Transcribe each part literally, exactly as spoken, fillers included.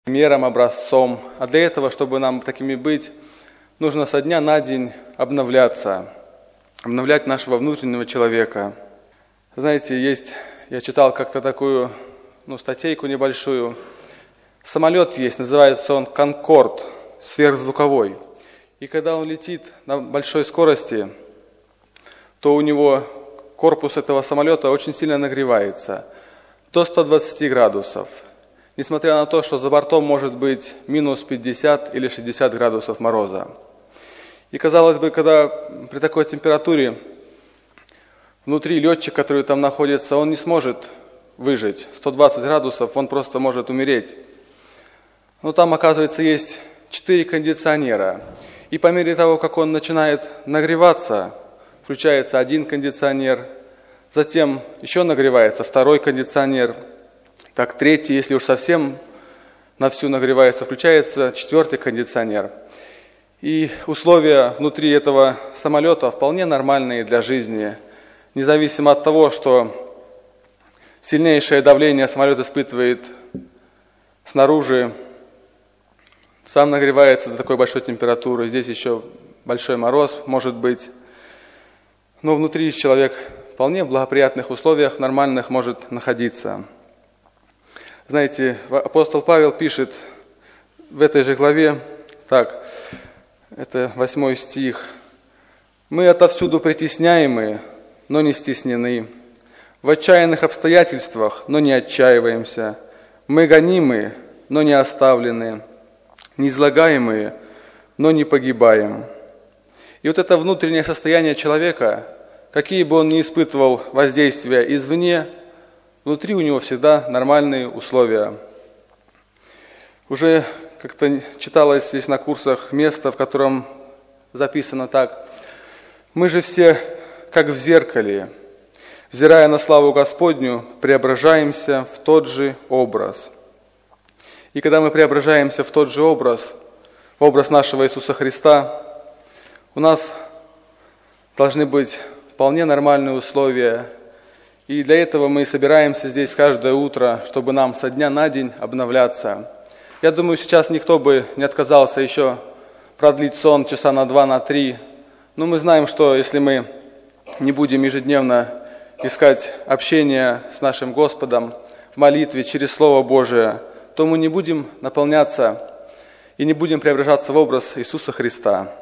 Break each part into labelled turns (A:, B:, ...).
A: примером, образцом. А для этого, чтобы нам такими быть, нужно со дня на день обновляться, обновлять нашего внутреннего человека. Знаете, есть, я читал как-то такую, ну, статейку небольшую. Самолет есть, называется он «Конкорд», сверхзвуковой. И когда он летит на большой скорости, то у него корпус этого самолета очень сильно нагревается, до ста двадцати градусов. Несмотря на то, что за бортом может быть минус пятьдесят или шестьдесят градусов мороза. И казалось бы, когда при такой температуре внутри летчик, который там находится, он не сможет выжить. сто двадцать градусов, он просто может умереть. Но там, оказывается, есть четыре кондиционера. И по мере того, как он начинает нагреваться, включается один кондиционер, затем еще нагревается второй кондиционер, так третий, если уж совсем на всю нагревается, включается четвертый кондиционер. И условия внутри этого самолета вполне нормальные для жизни, независимо от того, что сильнейшее давление самолет испытывает снаружи, сам нагревается до такой большой температуры, здесь еще большой мороз может быть. Но внутри человек вполне в благоприятных условиях, нормальных может находиться. Знаете, апостол Павел пишет в этой же главе, так, это восьмой стих. «Мы отовсюду притесняемые, но не стеснены, в отчаянных обстоятельствах, но не отчаиваемся, мы гонимые, но не оставлены, неизлагаемые, но не погибаем». И вот это внутреннее состояние человека, какие бы он ни испытывал воздействия извне, внутри у него всегда нормальные условия. Уже как-то читалось здесь на курсах место, в котором записано так. «Мы же все, как в зеркале, взирая на славу Господню, преображаемся в тот же образ». И когда мы преображаемся в тот же образ, в образ нашего Иисуса Христа, у нас должны быть вполне нормальные условия. И для этого мы собираемся здесь каждое утро, чтобы нам со дня на день обновляться. Я думаю, сейчас никто бы не отказался еще продлить сон часа на два, на три. Но мы знаем, что если мы не будем ежедневно искать общение с нашим Господом в молитве через Слово Божие, то мы не будем наполняться и не будем преображаться в образ Иисуса Христа.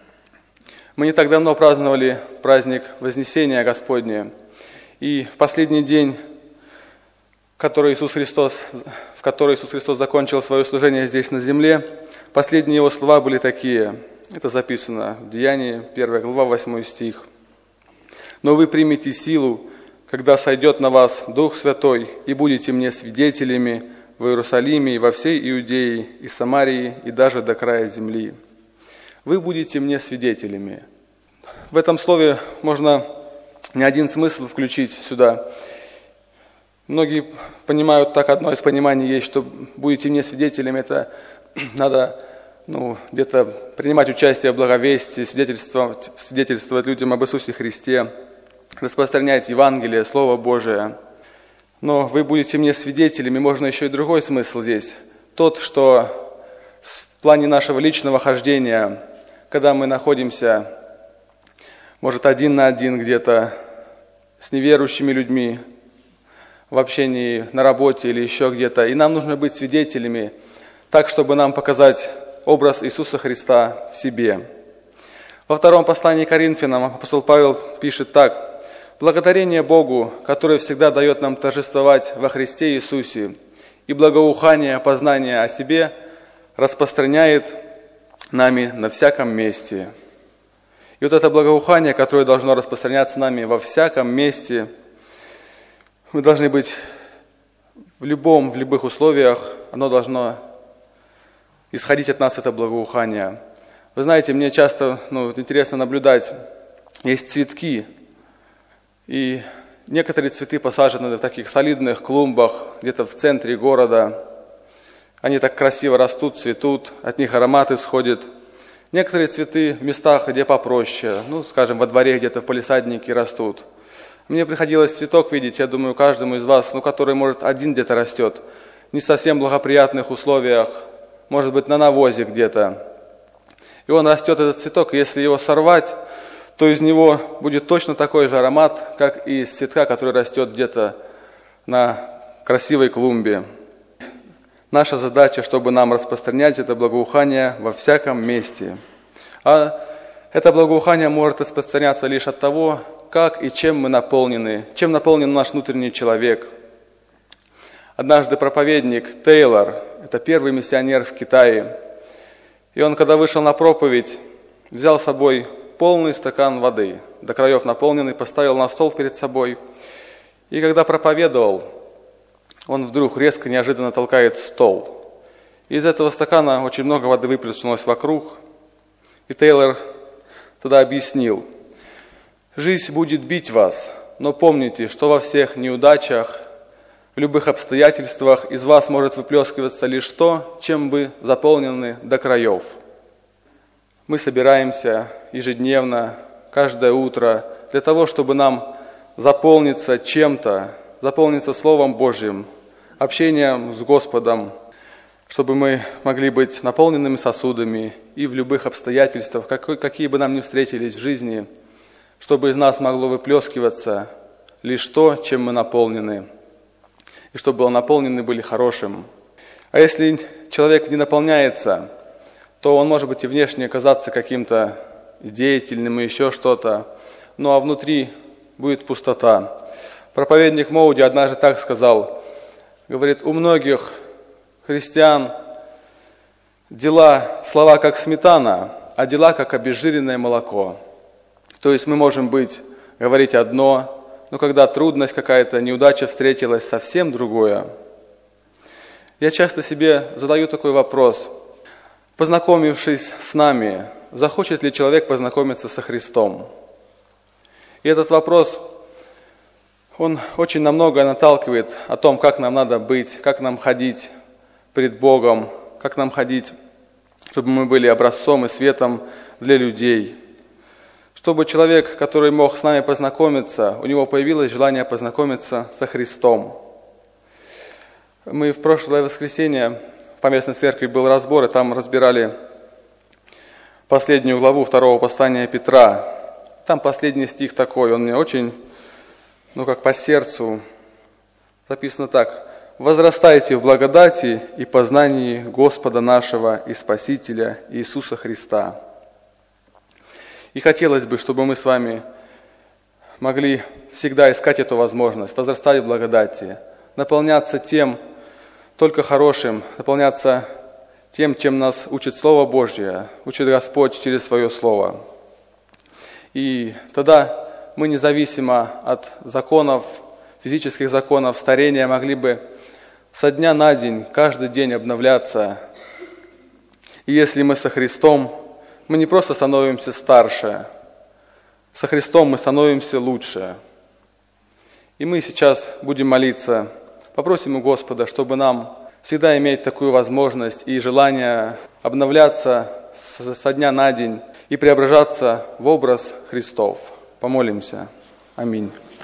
A: Мы не так давно праздновали праздник Вознесения Господне. И в последний день, который Иисус Христос, в который Иисус Христос закончил свое служение здесь на земле, последние Его слова были такие. Это записано в Деянии, первая глава, восьмой стих. «Но вы примете силу, когда сойдет на вас Дух Святой, и будете мне свидетелями в Иерусалиме и во всей Иудее и Самарии и даже до края земли». Вы будете мне свидетелями. В этом слове можно не один смысл включить сюда. Многие понимают так, одно из пониманий есть, что будете мне свидетелями, это надо ну, где-то принимать участие в благовестии, свидетельствовать, свидетельствовать людям об Иисусе Христе, распространять Евангелие, Слово Божие. Но вы будете мне свидетелями, можно еще и другой смысл здесь. Тот, что в плане нашего личного хождения, когда мы находимся, может, один на один где-то с неверующими людьми, в общении на работе или еще где-то, и нам нужно быть свидетелями, так, чтобы нам показать образ Иисуса Христа в себе. Во втором послании к Коринфянам апостол Павел пишет так. «Благодарение Богу, который всегда дает нам торжествовать во Христе Иисусе, и благоухание познания о себе распространяет нами на всяком месте». И вот это благоухание, которое должно распространяться нами во всяком месте, мы должны быть в любом, в любых условиях, оно должно исходить от нас, это благоухание. Вы знаете, мне часто ну, интересно наблюдать, есть цветки, и некоторые цветы посажены в таких солидных клумбах, где-то в центре города. Они так красиво растут, цветут, от них аромат исходит. Некоторые цветы в местах, где попроще, ну, скажем, во дворе где-то в палисаднике растут. Мне приходилось цветок видеть, я думаю, каждому из вас, ну, который, может, один где-то растет. не совсем благоприятных условиях, может быть, на навозе где-то. И он растет, этот цветок, и если его сорвать, то из него будет точно такой же аромат, как и из цветка, который растет где-то на красивой клумбе. Наша задача, чтобы нам распространять это благоухание во всяком месте. А это благоухание может распространяться лишь от того, как и чем мы наполнены, чем наполнен наш внутренний человек. Однажды проповедник Тейлор, это первый миссионер в Китае, и он, когда вышел на проповедь, взял с собой полный стакан воды, до краев наполненный, поставил на стол перед собой. И когда проповедовал, он вдруг резко, неожиданно толкает стол. Из этого стакана очень много воды выплеснулось вокруг. И Тейлор тогда объяснил: жизнь будет бить вас, но помните, что во всех неудачах, в любых обстоятельствах из вас может выплескиваться лишь то, чем вы заполнены до краев. Мы собираемся ежедневно, каждое утро, для того, чтобы нам заполниться чем-то, заполниться Словом Божьим, общением с Господом, чтобы мы могли быть наполненными сосудами и в любых обстоятельствах, какие бы нам ни встретились в жизни, чтобы из нас могло выплескиваться лишь то, чем мы наполнены, и чтобы наполнены были хорошим. А если человек не наполняется, то он может быть и внешне казаться каким-то деятельным и еще что-то, ну а внутри будет пустота. Проповедник Моуди однажды так сказал, говорит, у многих христиан дела, слова как сметана, а дела как обезжиренное молоко. То есть мы можем быть, говорить одно, но когда трудность какая-то, неудача встретилась, совсем другое. Я часто себе задаю такой вопрос. Познакомившись с нами, захочет ли человек познакомиться со Христом? И этот вопрос, он очень на многое наталкивает о том, как нам надо быть, как нам ходить пред Богом, как нам ходить, чтобы мы были образцом и светом для людей. Чтобы человек, который мог с нами познакомиться, у него появилось желание познакомиться со Христом. Мы в прошлое воскресенье в Поместной церкви был разбор, и там разбирали последнюю главу второго послания Петра. Там последний стих такой, он мне очень, ну как по сердцу. Записано так. «Возрастайте в благодати и познании Господа нашего и Спасителя Иисуса Христа». И хотелось бы, чтобы мы с вами могли всегда искать эту возможность, возрастать в благодати, наполняться тем, только хорошим, наполняться тем, чем нас учит Слово Божье, учит Господь через Свое Слово. И тогда мы независимо от законов, физических законов старения могли бы со дня на день, каждый день обновляться. И если мы со Христом, мы не просто становимся старше, со Христом мы становимся лучше. И мы сейчас будем молиться, попросим у Господа, чтобы нам всегда иметь такую возможность и желание обновляться со дня на день и преображаться в образ Христов. Помолимся. Аминь.